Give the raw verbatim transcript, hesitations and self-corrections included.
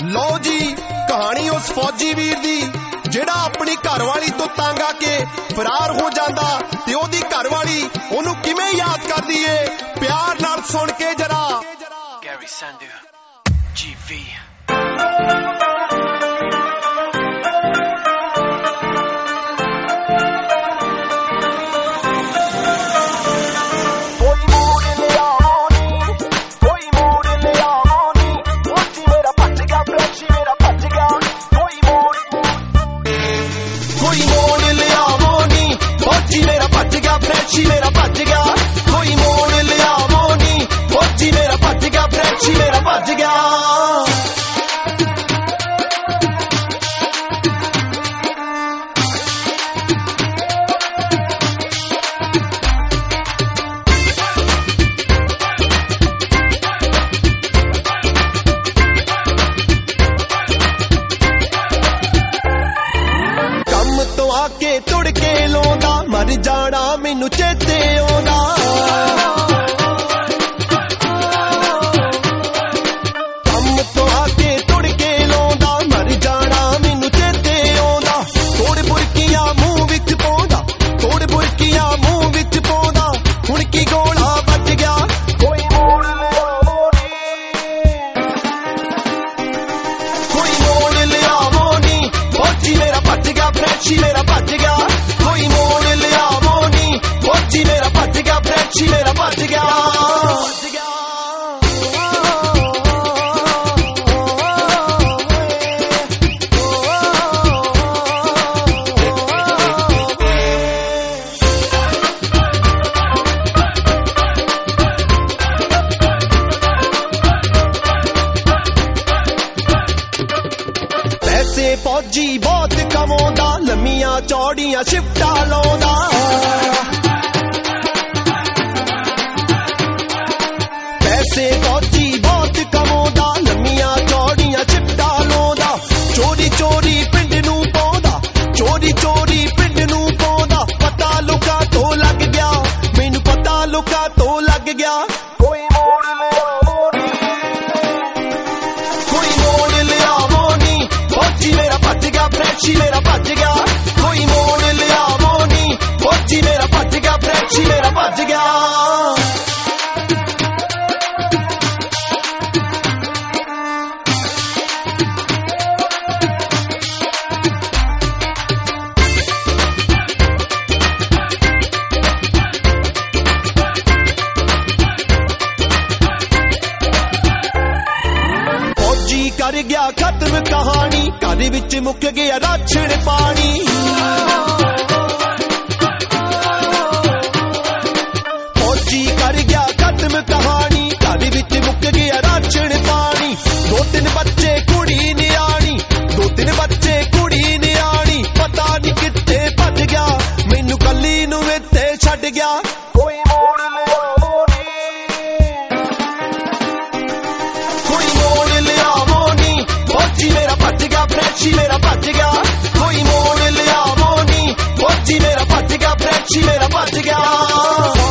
लो जी कहानी उस फौजी वीर दी जेड़ा अपनी घरवाली तो तंग आके फरार हो जांदा ते ओदी घरवाली ओनू किवें याद करदी है प्यार नाल सुन के जरा। Gary Sandu, G V फ्रेंची मेरा भज गया कोई मोड़ लिया मोनी फौजी मेरा भज गया फ्रेंची मेरा भज गया। कम तो आके तुड़ के लोंदा मर जाना मैनू चेते आउंदा कम तो आके तुड़ के लाउंदा मर जाना मैनू चेते आउंदा थोड़े बुरकियां मूंह विच पाउंदा थोड़े बुरकियां मूंह विच पाउंदा हुण की गोला बच गया कोई मोड़ लिया मोनी कोई मोड़ लिया मोनी फौजी मेरा भज गया फ्रेंची मेरा भज गया कोई मोड़ लिया मोनी फौजी मेरा भज गया फ्रेंची मेरा भज गया। पैसे फौजी बहुत कमाउंदा लम्मियां चौड़ियां शिफ्टा लाउंदा पैसे फौजी बहुत कमाउंदा लम्मियां चौड़ियां शिफ्टा लाउंदा चोरी चोरी पिंड नू पाउंदा चोरी चोरी पिंड नू पाउंदा पता लुका तो लग गया मैनू पता लुका तो लग गया कोई मोड़ लिया मोनी कोई मोड़ लिया मोनी फौजी मेरा भज गया फ्रेंची मेरा भज गया कोई मोड़ लिया मोनी फौजी मेरा भज गया फ्रेंची मेरा भज गया। फौजी कर गया खत्म कहानी घर विच मुक गया राछण पानी फौजी कर गया खत्म कहानी घर विच मुक गया राछण पानी दो तीन बच्चे कुड़ी नियाणी दो तीन बच्चे कुड़ी नियाणी पता नहीं कित्थे भज गया मैनू कली नू इत्थे छड्ड गया कोई मोड़ लिया मोनी कोई मोड़ लिया मोनी फौजी मेरा भज गया फ्रेंची मेरा भज गया कोई मोड़ लिया मोनी फौजी मेरा भज गया फ्रेंची मेरा भज गया।